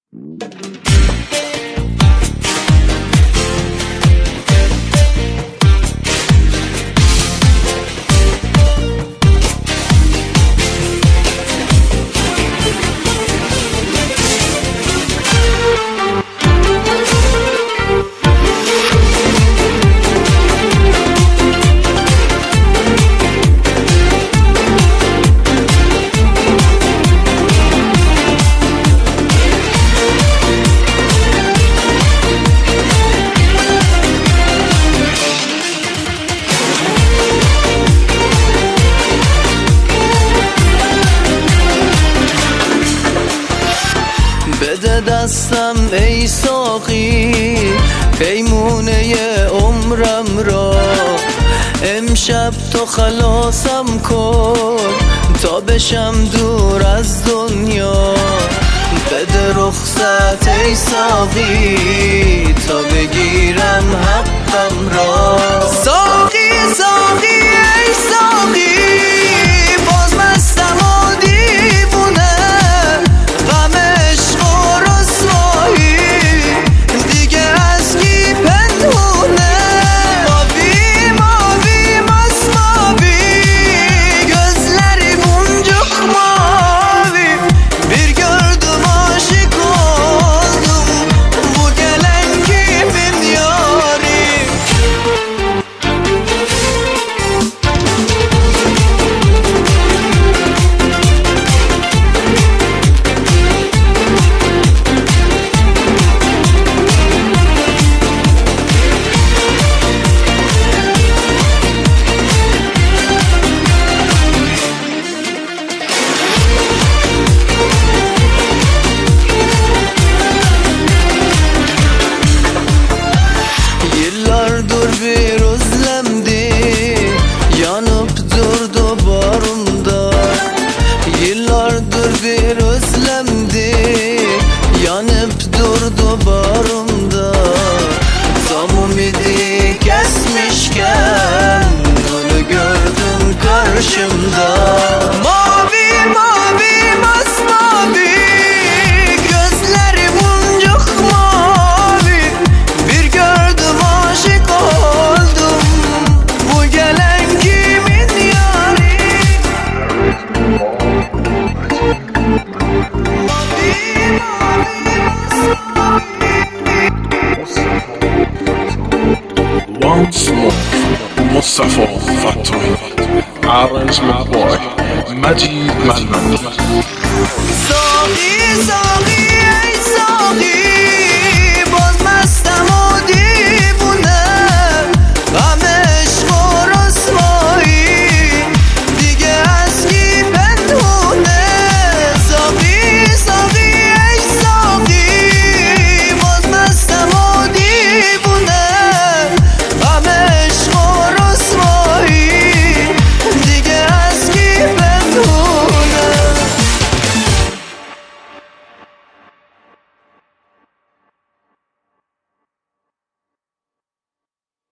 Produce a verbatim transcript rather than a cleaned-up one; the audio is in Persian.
بده دستم ای ساقی پیمونه عمرم را، امشب تو خلاصم کن تا بشم دور از دنیا. بده رخصت ای ساقی تا بگیرم حقم را. ساقی ساقی ای ساقی باز مستم و دیوونه، غم عشق و رسوایی دیگه از کی پنهونه. Mavi mavi masmavi gözleri boncuk mavi, bir gördüm aşık oldum, bu gelen kimin yari. Yıllardır bir özlemdi yanıp durdu bağrımda. Yıllardır bir özlemdi yanıp durdu bağrımda. Tam ümidi kesmişken onu gördüm karşımda. Mavi mavi masmavi gözleri boncuk mavi, bir gördüm aşık oldum, bu gelen kimin yari. Mavi mavi Once more, Mustafa Fattoy, Arrange my boy, Majid Malman. Sağ